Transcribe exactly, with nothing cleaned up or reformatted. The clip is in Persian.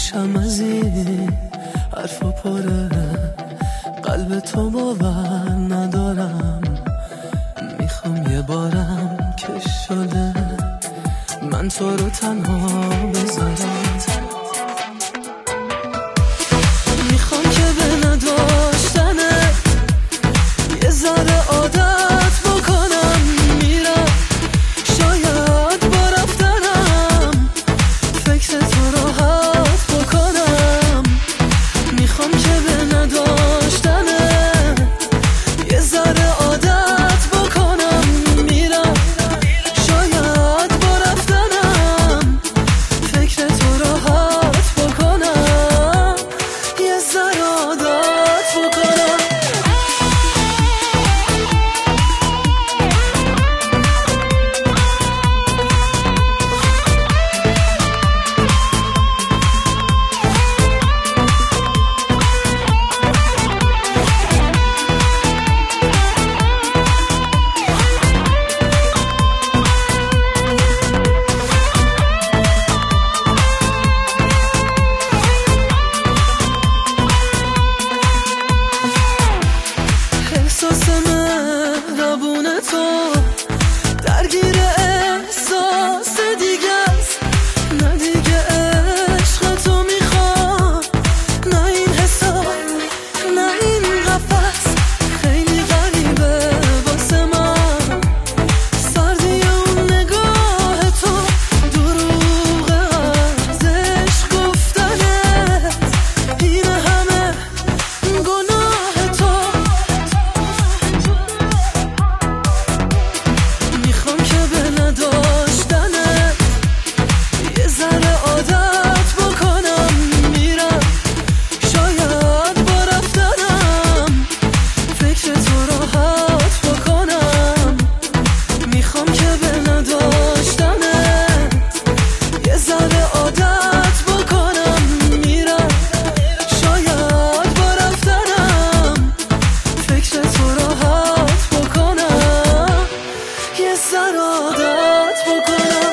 گوشم از این حرفا پره، قلب تو باور ندارم. میخوام یه بارم که شده من تو رو تنها بذارم. میخوام که به نداشتنه یه ذره عادت بکنم. میرم شاید با رفتنم فکر تو راحت بکنم. میخوام که به نداشتنه یه ذره عادت بکنم. میرم شاید با رفتنم فکر تو راحت بکنم. یه ذره عادت بکنم. احساس مهربون تو درگیر احساس دیگه است. نه دیگه عشق تو میخوام، نه این حساب، نه این قفس. خیلی غریبه واسه من سردی اون نگاه تو، دروغ از عشق گفتنت، این همه گناه تو. میخوام که به نداشتنت یه ذره عادت بکنم. میرم شاید با رفتنم فکر تو راحت بکنم. میخوام که به نداشتنت یه ذره عادت بکنم. میرم شاید با رفتنم فکر تو راحت بکنم. یه ذره عادت بکنم.